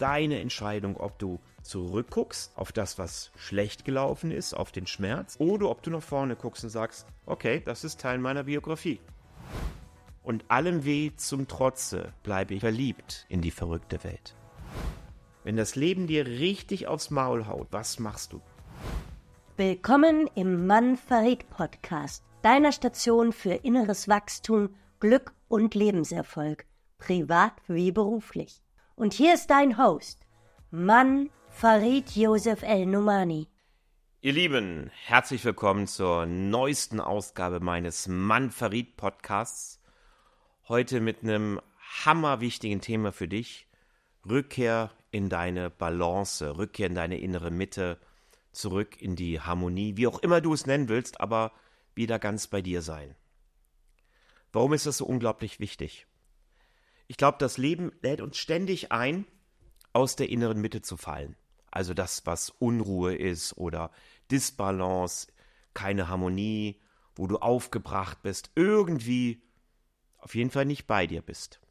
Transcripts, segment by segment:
deine Entscheidung, ob du zurückguckst auf das, was schlecht gelaufen ist, auf den Schmerz, oder ob du nach vorne guckst und sagst, okay, das ist Teil meiner Biografie. Und allem Weh zum Trotze bleibe ich verliebt in die verrückte Welt. Wenn das Leben dir richtig aufs Maul haut, was machst du? Willkommen im Mann Farid Podcast, deiner Station für inneres Wachstum, Glück und Lebenserfolg, privat wie beruflich. Und hier ist dein Host, Mann Farid Joseph El-Numani. Ihr Lieben, herzlich willkommen zur neuesten Ausgabe meines Mann Farid Podcasts. Heute mit einem hammerwichtigen Thema für dich. Rückkehr in deine Balance, Rückkehr in deine innere Mitte, zurück in die Harmonie, wie auch immer du es nennen willst, aber wieder ganz bei dir sein. Warum ist das so unglaublich wichtig? Ich glaube, das Leben lädt uns ständig ein, aus der inneren Mitte zu fallen. Also das, was Unruhe ist oder Disbalance, keine Harmonie, wo du aufgebracht bist, irgendwie auf jeden Fall nicht bei dir bist.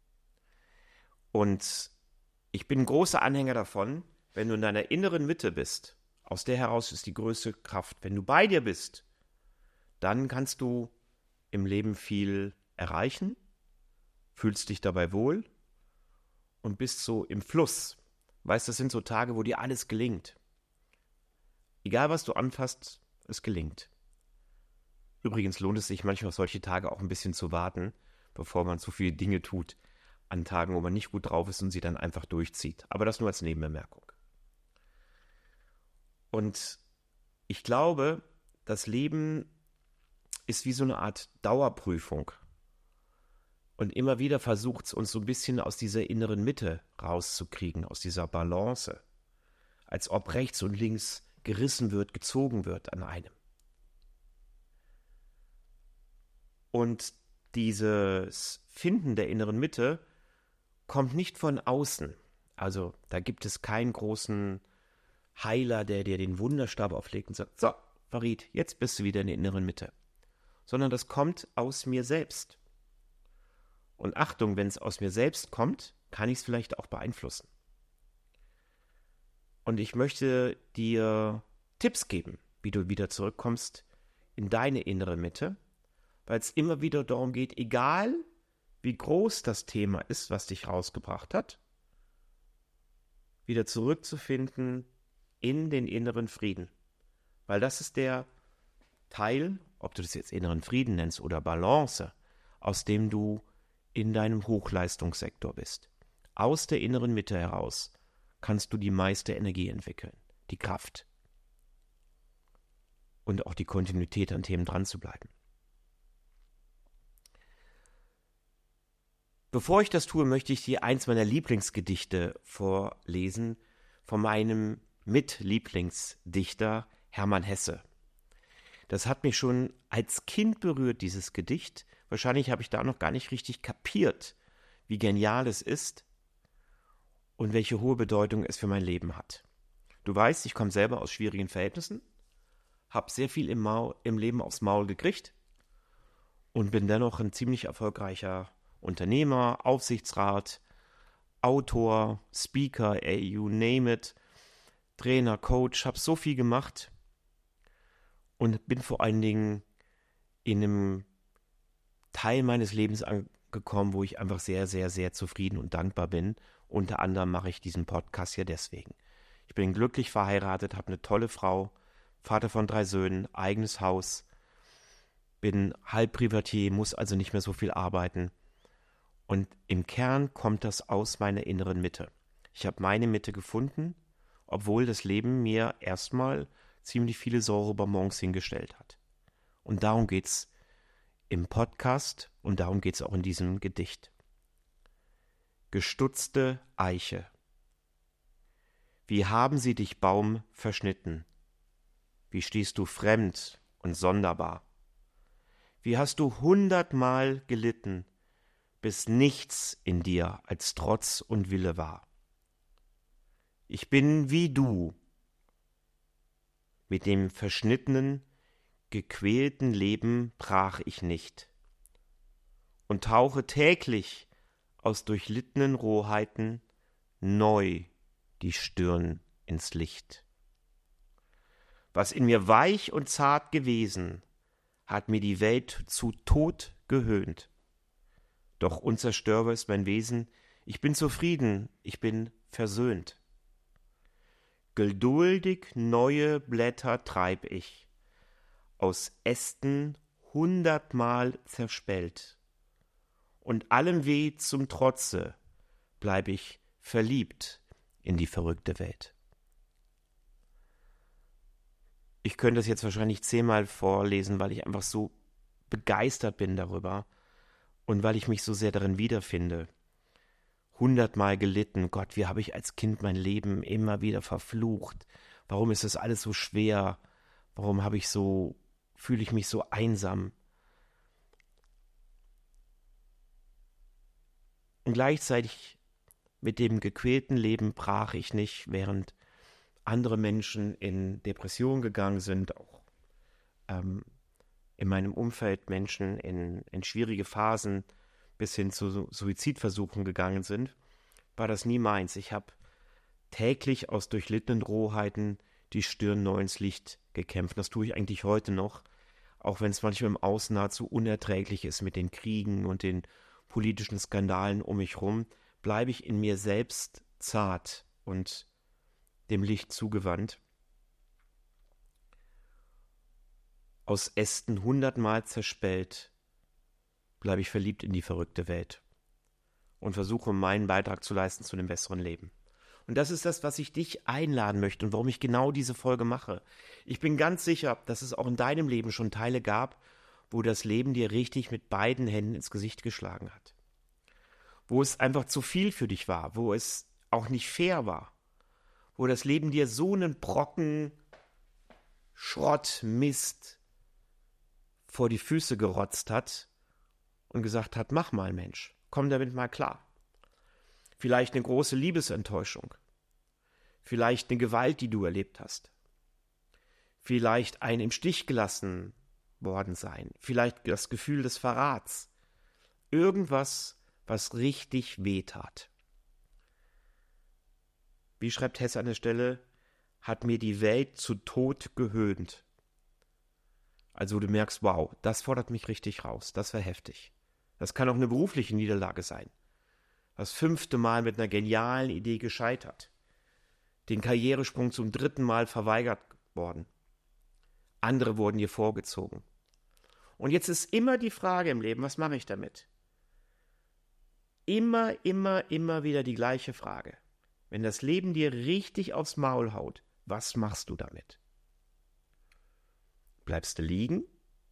Und ich bin ein großer Anhänger davon, wenn du in deiner inneren Mitte bist, aus der heraus ist die größte Kraft. Wenn du bei dir bist, dann kannst du im Leben viel erreichen, fühlst dich dabei wohl und bist so im Fluss. Weißt, das sind so Tage, wo dir alles gelingt. Egal, was du anfasst, es gelingt. Übrigens lohnt es sich manchmal auf solche Tage auch ein bisschen zu warten, bevor man so viele Dinge tut, an Tagen, wo man nicht gut drauf ist und sie dann einfach durchzieht. Aber das nur als Nebenbemerkung. Und ich glaube, das Leben ist wie so eine Art Dauerprüfung. Und immer wieder versucht es uns so ein bisschen aus dieser inneren Mitte rauszukriegen, aus dieser Balance. Als ob rechts und links gerissen wird, gezogen wird an einem. Und dieses Finden der inneren Mitte kommt nicht von außen. Also da gibt es keinen großen Heiler, der dir den Wunderstab auflegt und sagt, so, Farid, jetzt bist du wieder in der inneren Mitte. Sondern das kommt aus mir selbst. Und Achtung, wenn es aus mir selbst kommt, kann ich es vielleicht auch beeinflussen. Und ich möchte dir Tipps geben, wie du wieder zurückkommst in deine innere Mitte, weil es immer wieder darum geht, egal wie groß das Thema ist, was dich rausgebracht hat, wieder zurückzufinden in den inneren Frieden. Weil das ist der Teil, ob du das jetzt inneren Frieden nennst oder Balance, aus dem du in deinem Hochleistungssektor bist. Aus der inneren Mitte heraus kannst du die meiste Energie entwickeln, die Kraft und auch die Kontinuität an Themen dran zu bleiben. Bevor ich das tue, möchte ich dir eins meiner Lieblingsgedichte vorlesen von meinem Mitlieblingsdichter Hermann Hesse. Das hat mich schon als Kind berührt, dieses Gedicht. Wahrscheinlich habe ich da noch gar nicht richtig kapiert, wie genial es ist und welche hohe Bedeutung es für mein Leben hat. Du weißt, ich komme selber aus schwierigen Verhältnissen, habe sehr viel im Leben aufs Maul gekriegt und bin dennoch ein ziemlich erfolgreicher Unternehmer, Aufsichtsrat, Autor, Speaker, you name it, Trainer, Coach, habe so viel gemacht und bin vor allen Dingen in einem Teil meines Lebens angekommen, wo ich einfach sehr, sehr, sehr zufrieden und dankbar bin. Unter anderem mache ich diesen Podcast ja deswegen. Ich bin glücklich verheiratet, habe eine tolle Frau, Vater von 3 Söhnen, eigenes Haus, bin halb Privatier, muss also nicht mehr so viel arbeiten. Und im Kern kommt das aus meiner inneren Mitte. Ich habe meine Mitte gefunden, obwohl das Leben mir erstmal ziemlich viele Säurebonbons hingestellt hat. Und darum geht's im Podcast und darum geht's auch in diesem Gedicht. Gestutzte Eiche. Wie haben sie dich, Baum, verschnitten? Wie stehst du fremd und sonderbar? Wie hast du 100-mal gelitten, bis nichts in dir als Trotz und Wille war? Ich bin wie du, mit dem verschnittenen, gequälten Leben brach ich nicht und tauche täglich aus durchlittenen Rohheiten neu die Stirn ins Licht. Was in mir weich und zart gewesen, hat mir die Welt zu Tod gehöhnt. Doch unzerstörbar ist mein Wesen, ich bin zufrieden, ich bin versöhnt. Geduldig neue Blätter treib ich, aus Ästen 100-mal zerspellt. Und allem Weh zum Trotze bleib ich verliebt in die verrückte Welt. Ich könnte das jetzt wahrscheinlich 10-mal vorlesen, weil ich einfach so begeistert bin darüber und weil ich mich so sehr darin wiederfinde. 100-mal gelitten, Gott, wie habe ich als Kind mein Leben immer wieder verflucht? Warum ist das alles so schwer? Warum fühle ich mich so einsam? Und gleichzeitig mit dem gequälten Leben brach ich nicht, während andere Menschen in Depression gegangen sind, auch in meinem Umfeld Menschen in schwierige Phasen bis hin zu Suizidversuchen gegangen sind, war das nie meins. Ich habe täglich aus durchlittenen Rohheiten die Stirn neu ins Licht gekämpft. Das tue ich eigentlich heute noch, auch wenn es manchmal im Außen nahezu unerträglich ist mit den Kriegen und den politischen Skandalen um mich rum, bleibe ich in mir selbst zart und dem Licht zugewandt. Aus Ästen 100-mal zerspellt, bleibe ich verliebt in die verrückte Welt und versuche, meinen Beitrag zu leisten zu einem besseren Leben. Und das ist das, was ich dich einladen möchte und warum ich genau diese Folge mache. Ich bin ganz sicher, dass es auch in deinem Leben schon Teile gab, wo das Leben dir richtig mit beiden Händen ins Gesicht geschlagen hat. Wo es einfach zu viel für dich war, wo es auch nicht fair war, wo das Leben dir so einen Brocken Schrott, Mist vor die Füße gerotzt hat und gesagt hat, mach mal, Mensch, komm damit mal klar. Vielleicht eine große Liebesenttäuschung, vielleicht eine Gewalt, die du erlebt hast, vielleicht ein im Stich gelassen worden sein, vielleicht das Gefühl des Verrats, irgendwas, was richtig wehtat. Wie schreibt Hesse an der Stelle, hat mir die Welt zu Tod gehöhnt. Also du merkst, wow, das fordert mich richtig raus, das war heftig. Das kann auch eine berufliche Niederlage sein. Das 5. Mal mit einer genialen Idee gescheitert. Den Karrieresprung zum 3. Mal verweigert worden. Andere wurden dir vorgezogen. Und jetzt ist immer die Frage im Leben, was mache ich damit? Immer wieder die gleiche Frage. Wenn das Leben dir richtig aufs Maul haut, was machst du damit? Bleibst du liegen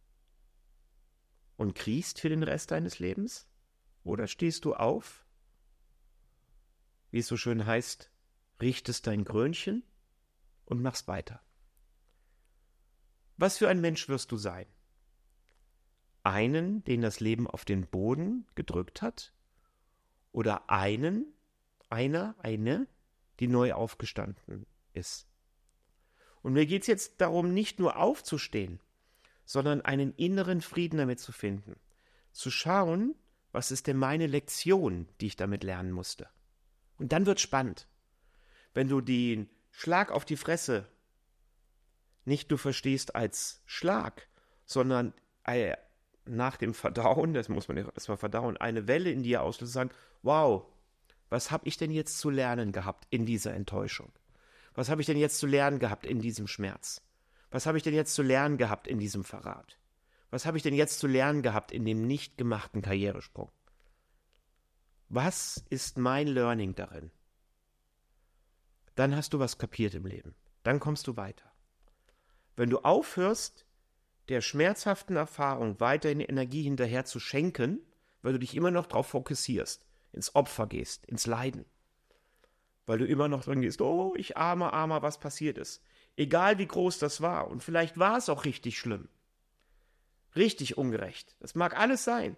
und kriechst für den Rest deines Lebens? Oder stehst du auf, wie es so schön heißt, richtest dein Krönchen und machst weiter? Was für ein Mensch wirst du sein? Einen, den das Leben auf den Boden gedrückt hat? Oder eine, die neu aufgestanden ist? Und mir geht es jetzt darum, nicht nur aufzustehen, sondern einen inneren Frieden damit zu finden. Zu schauen, was ist denn meine Lektion, die ich damit lernen musste. Und dann wird spannend. Wenn du den Schlag auf die Fresse nicht nur verstehst als Schlag, sondern nach dem Verdauen, das muss man erstmal verdauen, eine Welle in dir auslöst und sagen, wow, was habe ich denn jetzt zu lernen gehabt in dieser Enttäuschung? Was habe ich denn jetzt zu lernen gehabt in diesem Schmerz? Was habe ich denn jetzt zu lernen gehabt in diesem Verrat? Was habe ich denn jetzt zu lernen gehabt in dem nicht gemachten Karrieresprung? Was ist mein Learning darin? Dann hast du was kapiert im Leben. Dann kommst du weiter. Wenn du aufhörst, der schmerzhaften Erfahrung weiterhin Energie hinterher zu schenken, weil du dich immer noch darauf fokussierst, ins Opfer gehst, ins Leiden, weil du immer noch dran gehst, oh, ich armer, was passiert ist. Egal wie groß das war, und vielleicht war es auch richtig schlimm, richtig ungerecht, das mag alles sein.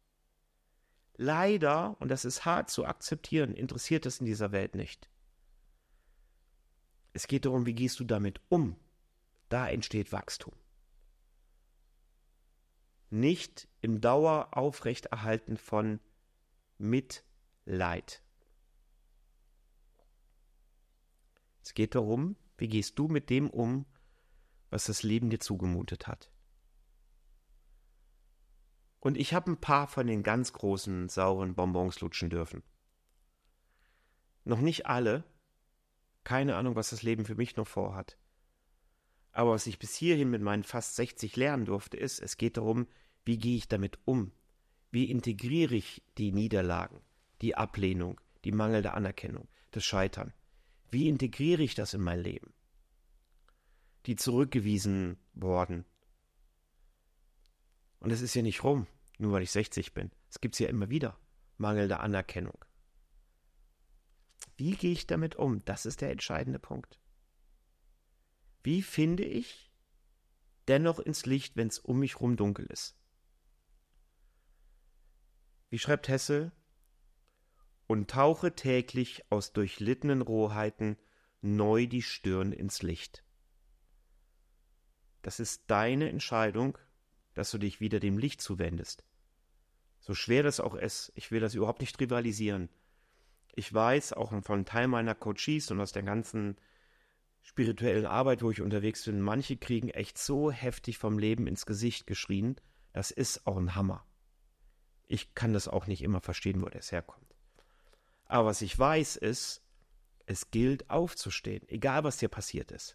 Leider, und das ist hart zu akzeptieren, interessiert es in dieser Welt nicht. Es geht darum, wie gehst du damit um? Da entsteht Wachstum. Nicht im Daueraufrechterhalten von Mitleid. Es geht darum, wie gehst du mit dem um, was das Leben dir zugemutet hat. Und ich habe ein paar von den ganz großen, sauren Bonbons lutschen dürfen. Noch nicht alle. Keine Ahnung, was das Leben für mich noch vorhat. Aber was ich bis hierhin mit meinen fast 60 lernen durfte, ist, es geht darum, wie gehe ich damit um? Wie integriere ich die Niederlagen, die Ablehnung, die mangelnde Anerkennung, das Scheitern? Wie integriere ich das in mein Leben? Die zurückgewiesen worden. Und es ist ja nicht rum, nur weil ich 60 bin. Es gibt es ja immer wieder. Mangelnde Anerkennung. Wie gehe ich damit um? Das ist der entscheidende Punkt. Wie finde ich dennoch ins Licht, wenn es um mich rum dunkel ist? Wie schreibt Hesse? Und tauche täglich aus durchlittenen Rohheiten neu die Stirn ins Licht. Das ist deine Entscheidung, dass du dich wieder dem Licht zuwendest. So schwer das auch ist, ich will das überhaupt nicht trivialisieren. Ich weiß auch von einem Teil meiner Coaches und aus der ganzen spirituellen Arbeit, wo ich unterwegs bin, manche kriegen echt so heftig vom Leben ins Gesicht geschrien, das ist auch ein Hammer. Ich kann das auch nicht immer verstehen, wo das herkommt. Aber was ich weiß ist, es gilt aufzustehen, egal was dir passiert ist.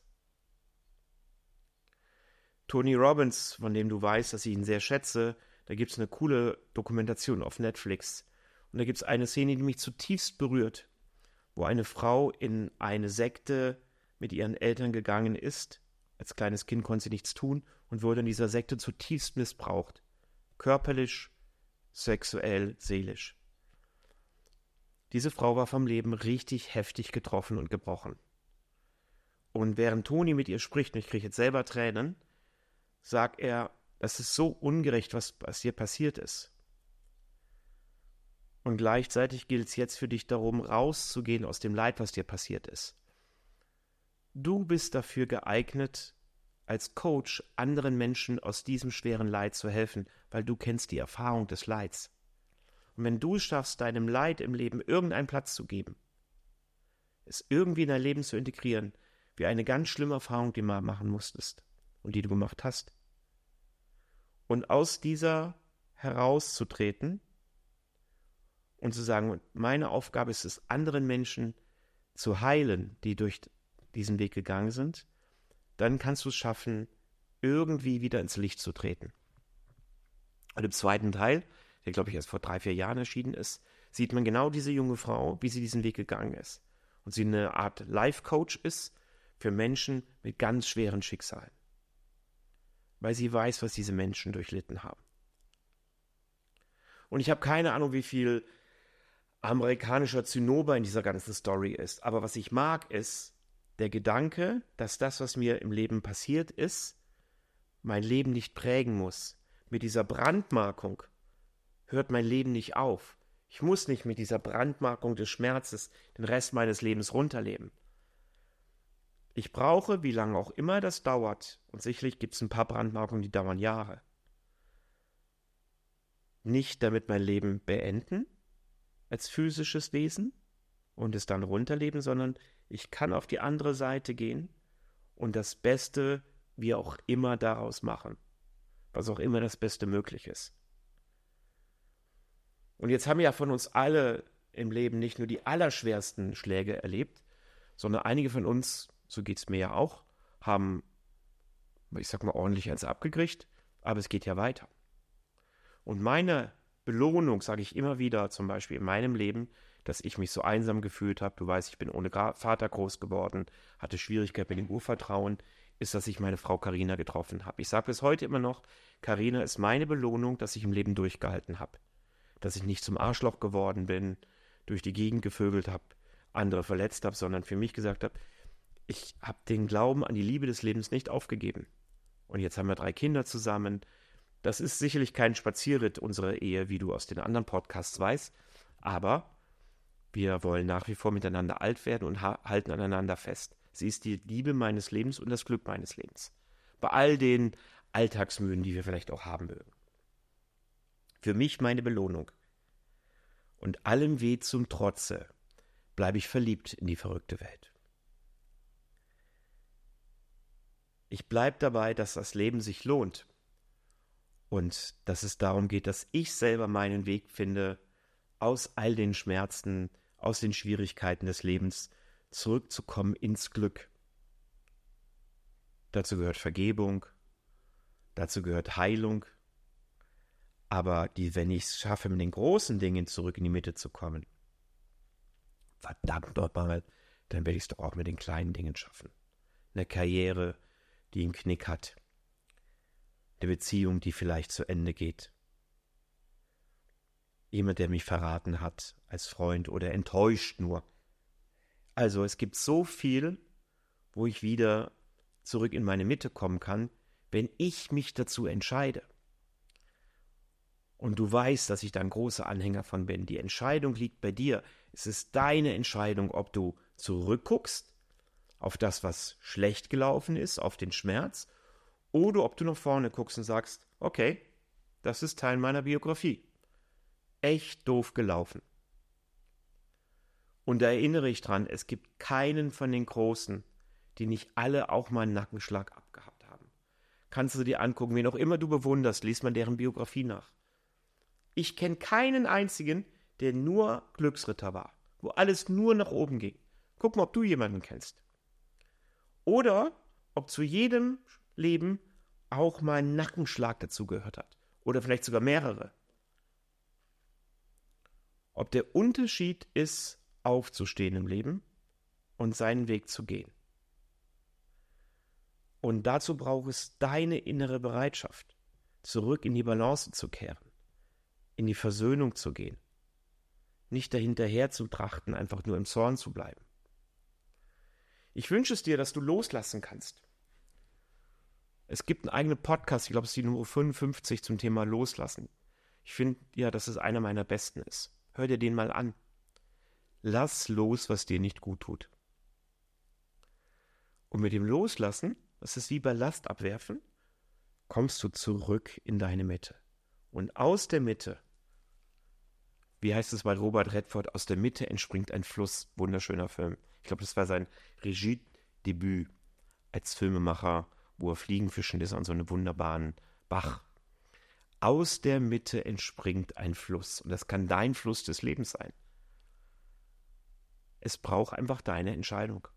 Tony Robbins, von dem du weißt, dass ich ihn sehr schätze, da gibt es eine coole Dokumentation auf Netflix. Und da gibt es eine Szene, die mich zutiefst berührt, wo eine Frau in eine Sekte mit ihren Eltern gegangen ist. Als kleines Kind konnte sie nichts tun und wurde in dieser Sekte zutiefst missbraucht. Körperlich, sexuell, seelisch. Diese Frau war vom Leben richtig heftig getroffen und gebrochen. Und während Toni mit ihr spricht, und ich kriege jetzt selber Tränen, sagt er, das ist so ungerecht, was hier passiert ist. Und gleichzeitig gilt es jetzt für dich darum, rauszugehen aus dem Leid, was dir passiert ist. Du bist dafür geeignet, als Coach anderen Menschen aus diesem schweren Leid zu helfen, weil du kennst die Erfahrung des Leids. Und wenn du es schaffst, deinem Leid im Leben irgendeinen Platz zu geben, es irgendwie in dein Leben zu integrieren, wie eine ganz schlimme Erfahrung, die du mal machen musstest und die du gemacht hast, und aus dieser herauszutreten und zu sagen, meine Aufgabe ist es, anderen Menschen zu heilen, die durch diesen Weg gegangen sind, dann kannst du es schaffen, irgendwie wieder ins Licht zu treten. Und im zweiten Teil, der glaube ich erst vor 3-4 Jahren erschienen ist, sieht man genau diese junge Frau, wie sie diesen Weg gegangen ist. Und sie eine Art Life-Coach ist für Menschen mit ganz schweren Schicksalen. Weil sie weiß, was diese Menschen durchlitten haben. Und ich habe keine Ahnung, wie viel amerikanischer Zinnober in dieser ganzen Story ist. Aber was ich mag, ist der Gedanke, dass das, was mir im Leben passiert ist, mein Leben nicht prägen muss. Mit dieser Brandmarkung hört mein Leben nicht auf. Ich muss nicht mit dieser Brandmarkung des Schmerzes den Rest meines Lebens runterleben. Ich brauche, wie lange auch immer das dauert, und sicherlich gibt es ein paar Brandmarkungen, die dauern Jahre, nicht damit mein Leben beenden, als physisches Wesen, und es dann runterleben, sondern ich kann auf die andere Seite gehen und das Beste, wie auch immer, daraus machen, was auch immer das Beste möglich ist. Und jetzt haben ja von uns alle im Leben nicht nur die allerschwersten Schläge erlebt, sondern einige von uns, so geht es mir ja auch, haben, ich sag mal, ordentlich eins abgekriegt, aber es geht ja weiter. Und meine Belohnung, sage ich immer wieder, zum Beispiel in meinem Leben, dass ich mich so einsam gefühlt habe, du weißt, ich bin ohne Vater groß geworden, hatte Schwierigkeiten mit dem Urvertrauen, ist, dass ich meine Frau Carina getroffen habe. Ich sage bis heute immer noch, Carina ist meine Belohnung, dass ich im Leben durchgehalten habe. Dass ich nicht zum Arschloch geworden bin, durch die Gegend gevögelt habe, andere verletzt habe, sondern für mich gesagt habe, ich habe den Glauben an die Liebe des Lebens nicht aufgegeben. Und jetzt haben wir 3 Kinder zusammen. Das ist sicherlich kein Spazierritt, unsere Ehe, wie du aus den anderen Podcasts weißt, aber wir wollen nach wie vor miteinander alt werden und halten aneinander fest. Sie ist die Liebe meines Lebens und das Glück meines Lebens. Bei all den Alltagsmühen, die wir vielleicht auch haben mögen. Für mich meine Belohnung. Und allem Weh zum Trotze bleibe ich verliebt in die verrückte Welt. Ich bleibe dabei, dass das Leben sich lohnt und dass es darum geht, dass ich selber meinen Weg finde, aus all den Schmerzen, aus den Schwierigkeiten des Lebens zurückzukommen ins Glück. Dazu gehört Vergebung, dazu gehört Heilung, aber wenn ich es schaffe, mit den großen Dingen zurück in die Mitte zu kommen, verdammt nochmal, dann werde ich es doch auch mit den kleinen Dingen schaffen. Eine Karriere, die einen Knick hat, eine Beziehung, die vielleicht zu Ende geht, jemand, der mich verraten hat als Freund oder enttäuscht nur. Also es gibt so viel, wo ich wieder zurück in meine Mitte kommen kann, wenn ich mich dazu entscheide. Und du weißt, dass ich da ein großer Anhänger von bin. Die Entscheidung liegt bei dir. Es ist deine Entscheidung, ob du zurückguckst auf das, was schlecht gelaufen ist, auf den Schmerz, oder ob du nach vorne guckst und sagst, okay, das ist Teil meiner Biografie. Echt doof gelaufen. Und da erinnere ich dran, es gibt keinen von den Großen, die nicht alle auch mal einen Nackenschlag abgehabt haben. Kannst du dir angucken, wen auch immer du bewunderst, liest man deren Biografie nach. Ich kenne keinen einzigen, der nur Glücksritter war, wo alles nur nach oben ging. Guck mal, ob du jemanden kennst. Oder ob zu jedem Leben auch mal ein Nackenschlag dazugehört hat. Oder vielleicht sogar mehrere. Ob der Unterschied ist, aufzustehen im Leben und seinen Weg zu gehen. Und dazu braucht es deine innere Bereitschaft, zurück in die Balance zu kehren, in die Versöhnung zu gehen, nicht dahinterher zu trachten, einfach nur im Zorn zu bleiben. Ich wünsche es dir, dass du loslassen kannst. Es gibt einen eigenen Podcast, ich glaube, es ist die Nummer 55 zum Thema Loslassen. Ich finde ja, dass es einer meiner besten ist. Hör dir den mal an. Lass los, was dir nicht gut tut. Und mit dem Loslassen, das ist wie Ballast abwerfen, kommst du zurück in deine Mitte. Und aus der Mitte, wie heißt es bei Robert Redford, aus der Mitte entspringt ein Fluss. Wunderschöner Film. Ich glaube, das war sein Regiedebüt als Filmemacher, wo er Fliegenfischen ist an so einem wunderbaren Bach. Aus der Mitte entspringt ein Fluss. Und das kann dein Fluss des Lebens sein. Es braucht einfach deine Entscheidung.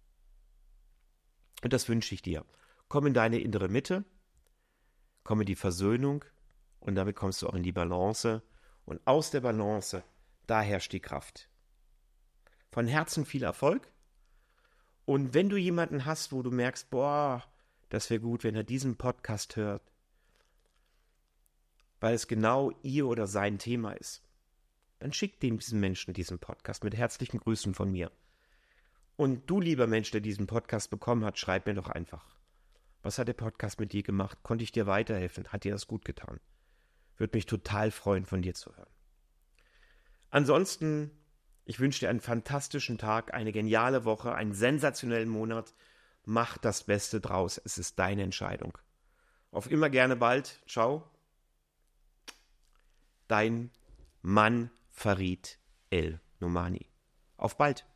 Und das wünsche ich dir. Komm in deine innere Mitte, komm in die Versöhnung und damit kommst du auch in die Balance. Und aus der Balance, da herrscht die Kraft. Von Herzen viel Erfolg. Und wenn du jemanden hast, wo du merkst, boah, das wäre gut, wenn er diesen Podcast hört, weil es genau ihr oder sein Thema ist, dann schick diesen Menschen diesen Podcast mit herzlichen Grüßen von mir. Und du, lieber Mensch, der diesen Podcast bekommen hat, schreib mir doch einfach. Was hat der Podcast mit dir gemacht? Konnte ich dir weiterhelfen? Hat dir das gut getan? Würde mich total freuen, von dir zu hören. Ansonsten, ich wünsche dir einen fantastischen Tag, eine geniale Woche, einen sensationellen Monat. Mach das Beste draus. Es ist deine Entscheidung. Auf immer gerne bald. Ciao. Dein Mann Farid El Nomani. Auf bald.